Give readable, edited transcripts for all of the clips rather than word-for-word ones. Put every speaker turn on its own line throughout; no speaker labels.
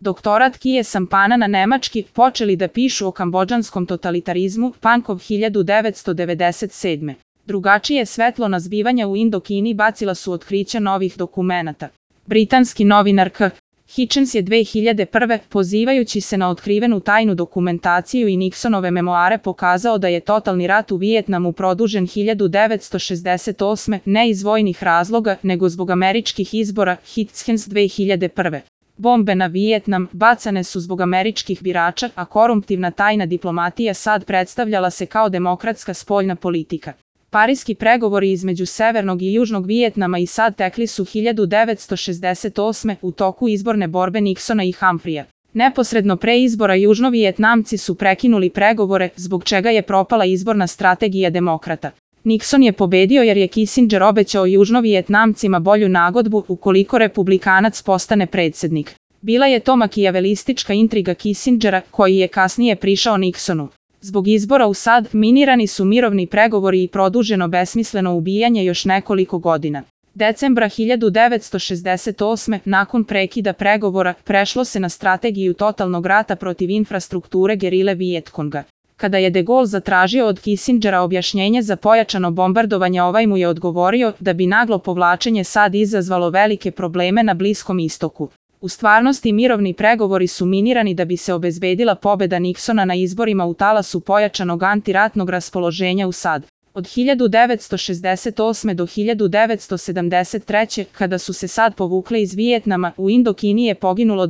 Doktorat Kije Sampana na nemački, počeli da pišu o kambodžanskom totalitarizmu, Pankov 1997. Drugačije svetlo na zbivanja u Indokini bacila su otkrića novih dokumenata. Britanski novinar K. Hitchens je 2001. pozivajući se na otkrivenu tajnu dokumentaciju i Nixonove memoare pokazao da je totalni rat u Vijetnamu produžen 1968. ne iz vojnih razloga, nego zbog američkih izbora, Hitchens 2001. Bombe na Vijetnam bacane su zbog američkih birača, a korumptivna tajna diplomatija SAD predstavljala se kao demokratska spoljna politika. Pariski pregovori između Severnog i Južnog Vijetnama i SAD tekli su 1968. u toku izborne borbe Nixona i Humphreya. Neposredno pre izbora Južnovijetnamci su prekinuli pregovore, zbog čega je propala izborna strategija demokrata. Nixon je pobedio jer je Kissinger obećao Južnovijetnamcima bolju nagodbu ukoliko republikanac postane predsjednik. Bila je to makijavelistička intriga Kissingera koji je kasnije prišao Nixonu. Zbog izbora u SAD minirani su mirovni pregovori i produženo besmisleno ubijanje još nekoliko godina. Decembra 1968. nakon prekida pregovora prešlo se na strategiju totalnog rata protiv infrastrukture gerile Vijetkonga. Kada je de Gaulle zatražio od Kissingera objašnjenje za pojačano bombardovanje, ovaj mu je odgovorio da bi naglo povlačenje SAD izazvalo velike probleme na Bliskom istoku. U stvarnosti mirovni pregovori su minirani da bi se obezbedila pobeda Nixona na izborima u talasu pojačanog antiratnog raspoloženja u SAD. Od 1968. do 1973. kada su se SAD povukle iz Vijetnama, u Indokini je poginulo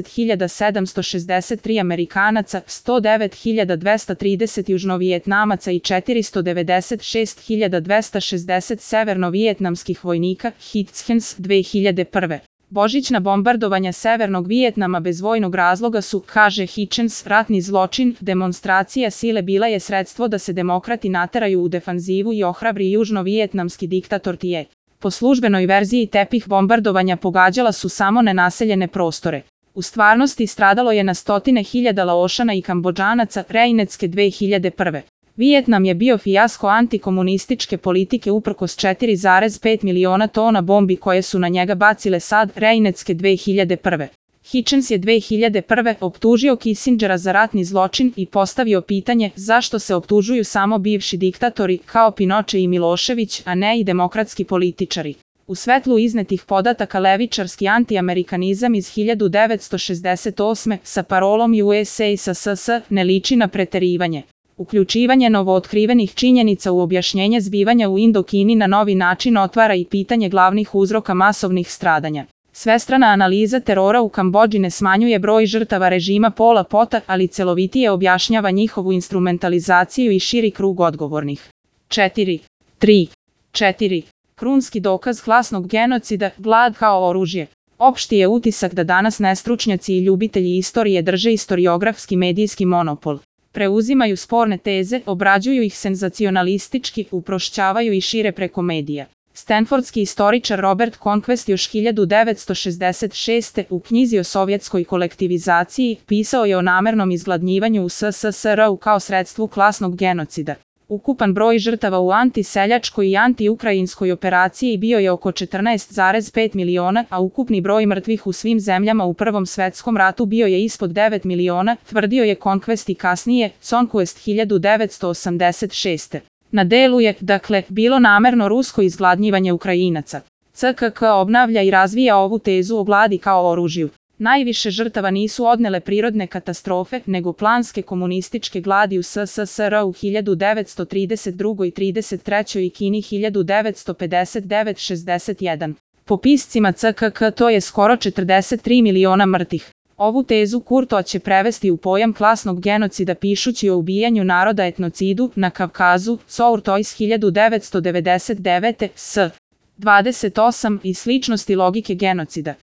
20.763 Amerikanaca, 109.230 Južnovijetnamaca i 496.260 severnovijetnamskih vojnika, Hitchens 2001. Božićna bombardovanja Severnog Vijetnama bez vojnog razloga su, kaže Hitchens, ratni zločin. Demonstracija sile bila je sredstvo da se demokrati nateraju u defanzivu i ohrabri južnovijetnamski diktator Tije. Po službenoj verziji tepih bombardovanja pogađala su samo nenaseljene prostore. U stvarnosti stradalo je na stotine hiljada Laošana i Kambodžanaca, Rejnecke 2001. Vijetnam je bio fijasko antikomunističke politike uprkos 4,5 miliona tona bombi koje su na njega bacile SAD, Rejnecke 2001. Hitchens je 2001. optužio Kissingera za ratni zločin i postavio pitanje zašto se optužuju samo bivši diktatori kao Pinoče i Milošević, a ne i demokratski političari. U svetlu iznetih podataka levičarski antiamerikanizam iz 1968. sa parolom USA sa SS ne liči na preterivanje. Uključivanje novootkrivenih činjenica u objašnjenje zbivanja u Indokini na novi način otvara i pitanje glavnih uzroka masovnih stradanja. Svestrana analiza terora u Kambodži ne smanjuje broj žrtava režima Pola Pota, ali celovitije objašnjava njihovu instrumentalizaciju i širi krug odgovornih. 4. Krunski dokaz klasnog genocida, glad kao oružje. Opšti je utisak da danas nestručnjaci i ljubitelji istorije drže istoriografski medijski monopol. Preuzimaju sporne teze, obrađuju ih senzacionalistički, uprošćavaju i šire preko medija. Stanfordski istoričar Robert Conquest još 1966. u knjizi o sovjetskoj kolektivizaciji pisao je o namernom izgladnjivanju u SSSR-u kao sredstvu klasnog genocida. Ukupan broj žrtava u antiseljačkoj i antiukrajinskoj operaciji bio je oko 14,5 miliona, a ukupni broj mrtvih u svim zemljama u Prvom svetskom ratu bio je ispod 9 miliona, tvrdio je Conquest i kasnije, Conquest 1986. Na delu je, dakle, bilo namerno rusko izgladnjivanje Ukrajinaca. CKK obnavlja i razvija ovu tezu o gladi kao oružju. Najviše žrtava nisu odnele prirodne katastrofe, nego planske komunističke gladi u SSSR u 1932. i 33. i Kini 1959-61. Po piscima CKK to je skoro 43 miliona mrtvih. Ovu tezu Kurto će prevesti u pojam klasnog genocida pišući o ubijanju naroda etnocidu na Kavkazu, Sourtois 1999. s. 28 i sličnosti logike genocida.